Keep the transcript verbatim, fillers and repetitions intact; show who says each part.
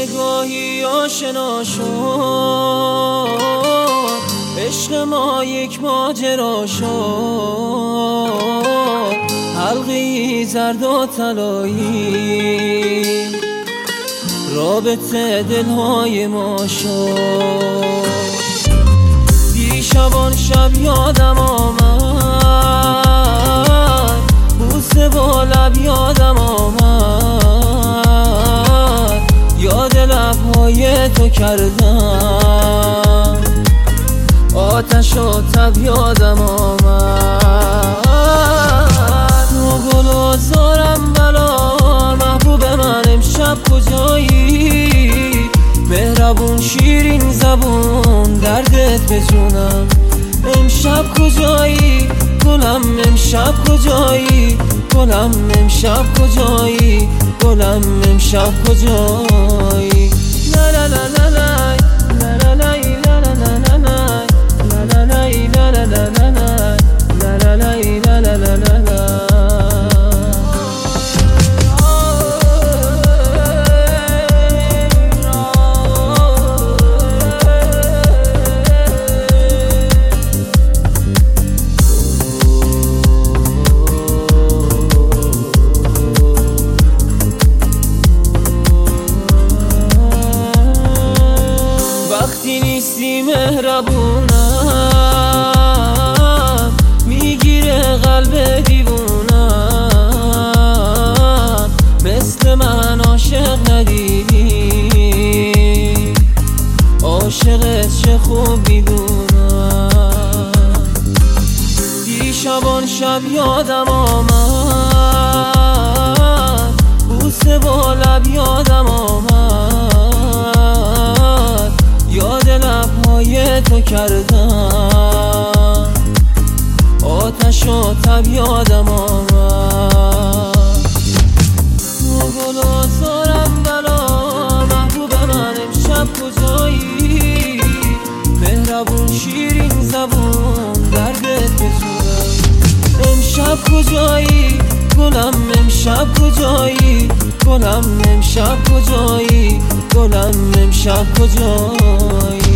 Speaker 1: نگاهی آشنا شد، عشق ما یک ماجرا شد، حلقی زرد و طلایی رابطه دلهای ما شد. دیشبان شب یادم آمد، بوسه با لب یادم آمد، یاد لبهای تو کردم، آتش و تب یادم آمد. تو گل و زارم بلا محبوب من، امشب کجایی؟ مهربون شیرین زبون دردت بجونم، امشب کجایی؟ گلم امشب کجایی؟ گلم امشب کجایی؟ گلم امشب کجایی؟ لا لا لا لا لا لا لا لا لا لا لا وقتی نیستی مهربونم، میگیره قلب دیوونم، مثل من عاشق ندیدی، عاشقت چه خوب میدونم. دیشبان شب یادم آمد، بوسه با لب یادم آمد، یاد لبهای تو کردم، آتش و تب یادم آمد. تو گل و زارم بلا محبوب من، امشب کجایی؟ مهربون شیرین زبون دردت بجونم، امشب کجایی؟ گلم امشب کجایی؟ گلم امشب کجایی؟ گلم امشب کجایی؟